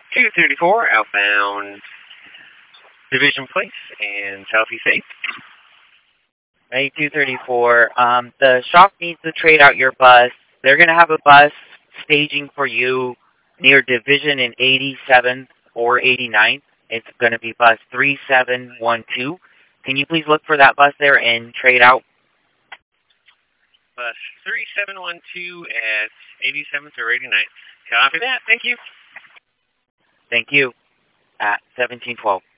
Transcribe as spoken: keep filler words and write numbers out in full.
two thirty-four outbound Division Place and Southeast eighth. Right, two thirty-four. Um, the shop needs to trade out your bus. They're going to have a bus staging for you near Division in eighty-seventh or eighty-ninth. It's going to be bus three seven one two. Can you please look for that bus there and trade out? Bus three seven one two at eighty-seventh or eighty-ninth. Copy that. Thank you. Thank you. At seventeen twelve.